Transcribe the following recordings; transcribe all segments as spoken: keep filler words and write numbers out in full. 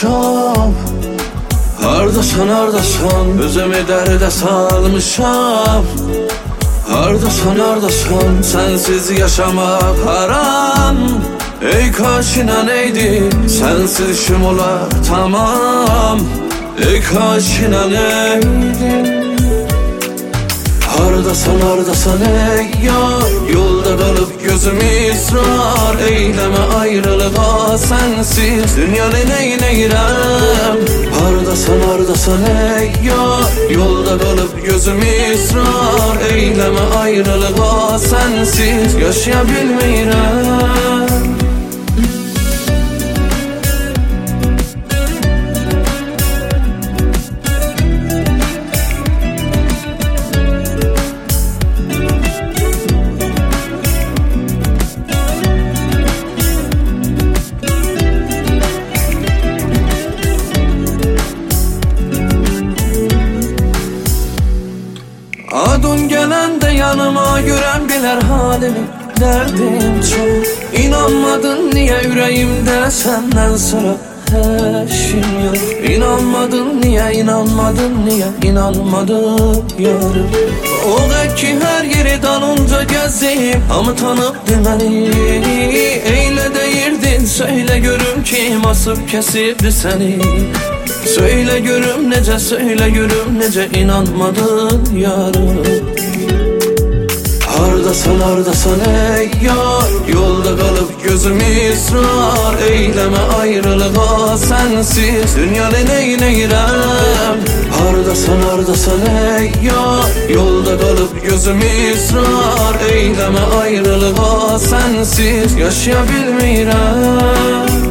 dalmışam. Hardasan hardasan özümü dərdə salmışam. Hardasan hardasan sensiz yaşamak haram. Ey kaşina neydi sensiz işim olar tamam. Ey kaşina neydi. Hardasan hardasan ey yar, yolda kalıp gözüm ısrar eyleme ayrılığa sensiz dünyanı neyleyirem. Hardasan hardasan ey yar, yolda kalıp gözüm ısrar eyleme ayrılığa sensiz yaşayabilmeyirem. Adın gelende yanıma gören biler halimi, derdim çok. İnanmadın niye yüreğimde senden sonra eşim yok. İnanmadın niye, inanmadın niye, inanmadın yarım. O da ki her yeri dalınca gezdim, ama tanıp demeni. Eyle deyirdin, söyle görüm kim asıp kesipti seni. Söyle görüm nece, söyle görüm nece, inanmadın yarım. Hardasan hardasan ey yar, yolda kalıp gözüm ısrar eyleme ayrılığa sensiz dünyanı neyleyirem. Hardasan hardasan ey yar, yolda kalıp gözüm ısrar eyleme ayrılığa sensiz yaşayabilmeyirem.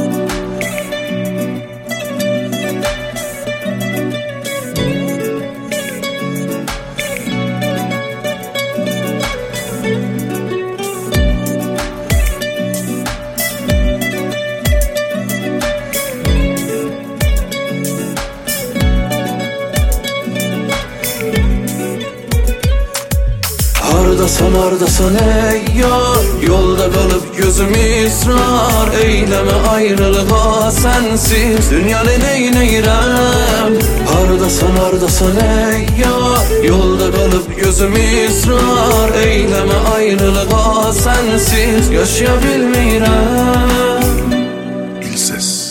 Hardasan hardasan ey yar, yolda kalıp gözüm ısrar eyleme ayrılığa sensiz dünyanı neyleyirem. Hardasan hardasan ey yar, yolda kalıp gözüm ısrar eyleme ayrılığa sensiz yaşayabilmeyirem. İlses.